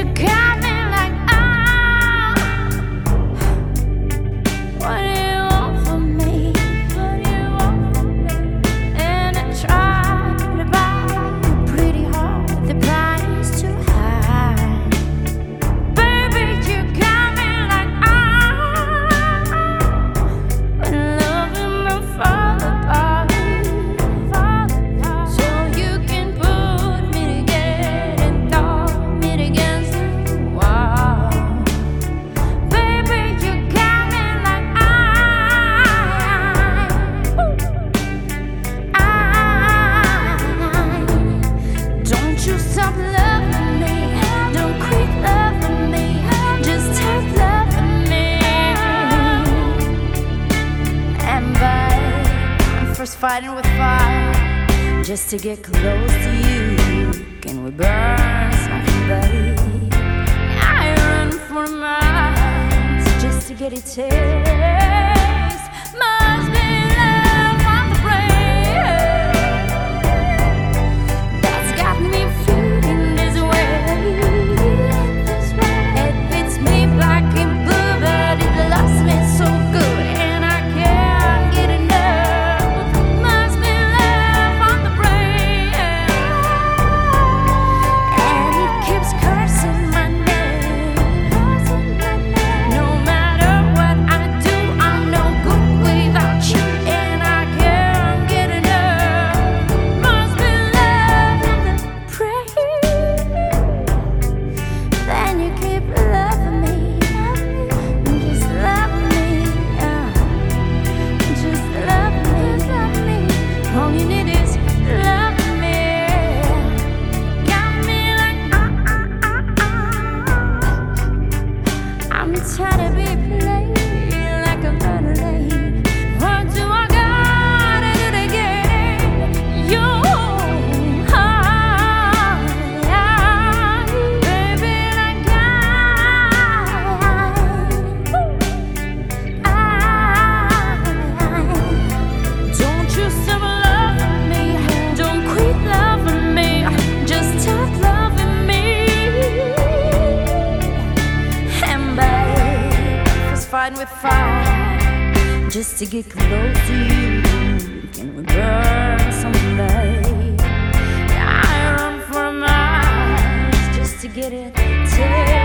you got me like, ah, what do you want from me? What do you want from me? And I tried to buy a pretty heart, the price too high. Baby, you got me like, ah, when loving me fall apart. So you can put me together and throw me against the wall. Baby, you got me like, don't you stop loving me, don't quit loving me, just stop loving me. And babe, I'm first fighting with fire just to get close to you. Can we burn something, babe? I run for miles just to get a taste. Must be love on the brain that's got me feeling this way. It beats me black and blue, but it loves me so good, and I can't get enough. Must be love on the brain, and it keeps cursing my name. No matter what I do, I'm no good without you, and I can't get enough. Must be love on the brain. Then you keep loving me, just loving me, just loving me. All you need is love me. Got me like, I'm tired of being played like a violin. What do I gotta do to get your heart? Baby, like don't you stop loving me, don't quit loving me, just stop loving me. And babe, I was fighting with fire just to get close to you. Can we burn someday? I run for miles just to get it.